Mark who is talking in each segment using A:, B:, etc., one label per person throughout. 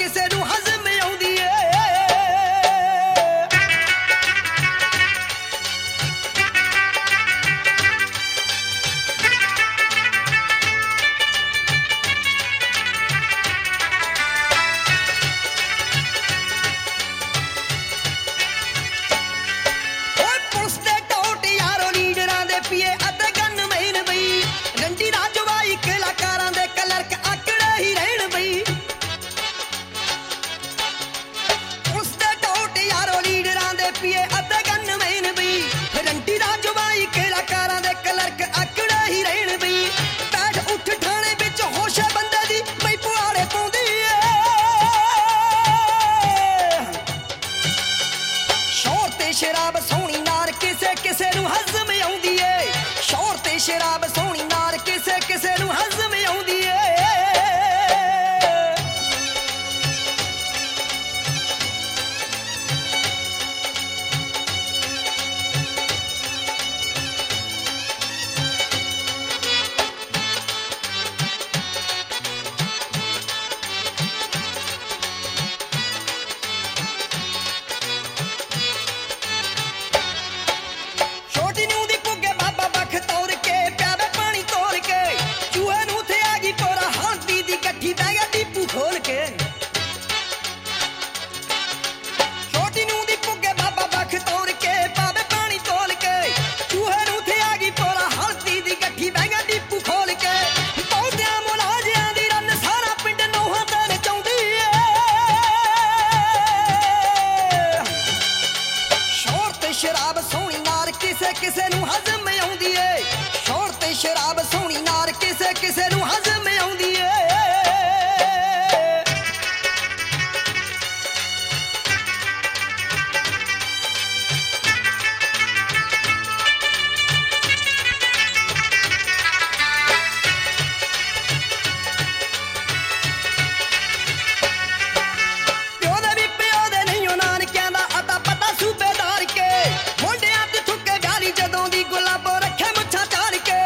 A: ਕਿਸੇ ਨੂੰ ਹਜ਼ਮ ਆਉਂਦੀ ਏ। ਪੁਲਿਸ ਦੇ ਟੋਟ ਯਾਰੋ ਲੀਡਰਾਂ ਦੇ ਪੀਏ ਅਤੇ ਗਨਮੈਨ ਬਈ, ਰੰਡੀ ਦਾ ਜਵਾਈ ਕਲਾਕਾਰਾਂ ਦੇ ਕਲਰਕ ਆਕੜੇ ਹੀ ਰਹਿਣ ਬਈ। ਪੁਲਿਸ ਦੇ ਟੋਟ ਯਾਰੋ ਲੀਡਰਾਂ ਦੇ ਪੀਏ ਅਤੇ ਗਨਮੈਨ ਬਈ, ਰੰਡੀ ਦਾ ਜਵਾਈ ਕਲਾਕਾਰਾਂ ਦੇ ਕਲਰਕ ਆਕੜੇ ਹੀ ਰਹਿਣ ਬਈ। ਬੈਠ ਉੱਠ ਠਾਣੇ ਵਿੱਚ ਹੋਸ਼ ਹੈ ਬੰਦੇ ਦੀ, ਬਈ ਪੁਆੜੇ ਪਾਉਂਦੀ ਏ। ਸ਼ੌਰ ਤੇ ਸ਼ਰਾਬ ਸੋਹਣੀ ਨਾਰ ਕਿਸੇ ਕਿਸੇ ਨੂੰ ਹਜ਼ਮ ਆਉਂਦੀ ਏ। ਸ਼ੌਰ ਤੇ ਸ਼ਰਾਬ ਸੋਹਣੀ ਨਾਰ ਕਿਸੇ ਕਿਸੇ ਨੂੰ ਹਜ਼ਮ ਆਉਂਦੀ ਏ। ਛੋਟੀ ਨੂੰ ਦੀ ਪੁੱਗੇ ਬਾਬਾ ਬਖ ਤੌਰ ਕੇ ਪਿਆਵੇ ਪਾਣੀ ਤੋਲ ਕੇ, ਚੂਹੇ ਨੂੰ ਤੇ ਆ ਗਈ ਪੋਰਾ ਹਾਂਦੀ ਦੀ ਗੱਠੀ ਬਹਿ ਗਿਆ ਡੀਪੂ ਖੋਲ ਕੇ। ਛੋਟੀ ਨੂੰ ਦੀ ਪੁੱਗੇ ਬਾਬਾ ਬਖ ਤੌਰ ਕੇ ਪਾਵੇ ਪਾਣੀ ਤੋਲ ਕੇ, ਚੂਹੇ ਨੂੰ ਤੇ ਆ ਗਈ ਪੋਰਾ ਹਲਦੀ ਦੀ ਗੱਠੀ ਬਹਿ ਗਿਆ ਡੀਪੂ ਖੋਲ ਕੇ। ਬਹੁਤਿਆਂ ਮੁਲਾਜ਼ਿਆਂ ਦੀ ਰੰਨ ਸਾਰਾ ਪਿੰਡ ਨੋਹਾਂ ਤੇ ਨਚਾਉਂਦੀ ਏ। ਸ਼ੌਰ ਤੇ ਸ਼ਰਾਬ ਸੋਹਣੀ ਨਾਰ ਕਿਸੇ ਕਿਸੇ ਨੂੰ ਹਜ਼ਮ ਆਉਂਦੀ ਏ। ਸ਼ੌਰ ਤੇ ਸ਼ਰਾਬ ਸੋਹਣੀ ਨਾਰ ਕਿਸੇ ਕਿਸੇ ਨੂੰ ਹਜ਼ਮ ਆਉਂਦੀ ਏ। ਪਿਓ ਦੇ ਵੀ ਪਿਓ ਦੇ ਨਹੀਂ ਉਹ ਨਾਨਕਿਆਂ ਦਾ ਅਤਾ ਪਤਾ ਸੂਬੇਦਾਰ ਕੇ, ਮੁੰਡਿਆਂ ਤੇ ਥੁੱਕੇ ਗਾਲੀ ਜਦੋਂ ਦੀ ਗੁਲਾਬੋ ਰੱਖੇ ਮੁੱਛਾਂ ਝਾੜ ਕੇ।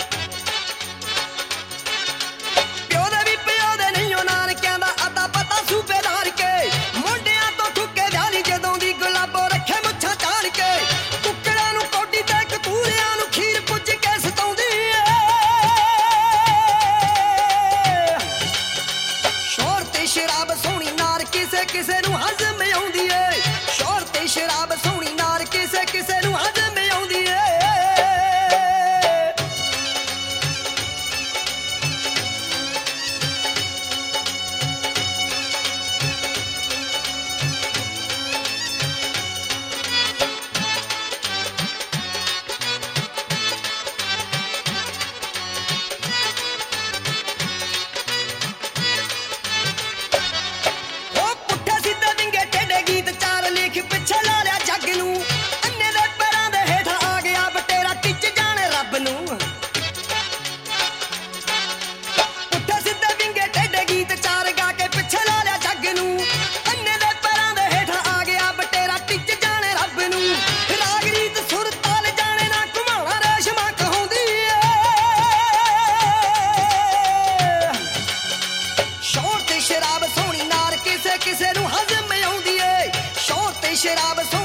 A: ਪਿਓ ਦੇ ਵੀ ਪਿਓ ਦੇ ਨਹੀਂ ਉਹ ਨਾਨਕਿਆਂ ਦਾ ਅਤਾ ਪਤਾ ਸੂਬੇਦਾਰ ਕੇ, ਮੁੰਡਿਆਂ ਤੋਂ ਥੁੱਕੇ ਗਾਲੀ ਜਦੋਂ ਦੀ ਗੁਲਾਬੋ ਰੱਖੇ ਮੁੱਛਾਂ ਝਾੜ ਕੇ। ਕੁੱਕੜਾਂ ਨੂੰ ਕੋਡੀ ਤੇ ਕਤੂਰਿਆਂ ਨੂੰ ਖੀਰ ਪੁੱਜ ਕੇ ਸਤਾਉਂਦੀ ਏ। ਸ਼ੌਰ ਤੇ ਸ਼ਰਾਬ ਸੋਹਣੀ ਨਾਰ ਕਿਸੇ ਕਿਸੇ ਨੂੰ ਹਜ਼ਮ ਆਉਂਦੀ ਏ। ਸ਼ੌਰ ਤੇ ਸ਼ਰਾਬ ਸੋਹਣੀ ਨਾਰ ਕਿਸੇ ਕਿਸੇ ਨੂੰ ਹਜ਼ਮ ਆਉਂਦੀ ਏ। ਉਹ ਪੁੱਠੇ ਸਿੱਧੇ ਵਿੰਗੇ ਟੇਢੇ ਗੀਤ ਚਾਰ ਲਿਖ ਪਿੱਛੇ ਲਾ ਲਿਆ ਜੱਗ ਨੂੰ, ਅੰਨੇ ਦੇ ਪੈਰਾਂ ਦੇ ਹੇਠਾਂ ਆ ਗਿਆ ਬਟੇਰਾ ਟਿੱਚ ਜਾਣੇ ਰੱਬ ਨੂੰ। ਪੁੱਠੇ ਸਿੱਧੇ ਵਿੰਗੇ ਟੇਢੇ ਗੀਤ ਚਾਰ ਗਾ ਕੇ ਪਿੱਛੇ ਲਾ ਲਿਆ ਜੱਗ ਨੂੰ, ਅੰਨੇ ਦੇ ਪੈਰਾਂ ਦੇ ਹੇਠਾਂ ਆ ਗਿਆ ਬਟੇਰਾ ਟਿੱਚ ਜਾਣੇ ਰੱਬ ਨੂੰ। ਰਾਗ ਰੀਤ ਸੁਰ ਤਾਲ ਜਾਣੇ ਨਾ ਘੁਮਾਉਣਾ ਰੇਸ਼ਮਾ ਕਹਾਉਂਦੀ ਏ। ਸ਼ੌਰ ਤੇ ਸ਼ਰਾਬ ਸੋਹਣੀ ਨਾਰ ਕਿਸੇ ਕਿਸੇ ਨੂੰ ਹਜ਼ਮ ਆਉਂਦੀ ਏ। ਸ਼ੌਰ ਤੇ ਸ਼ਰਾਬ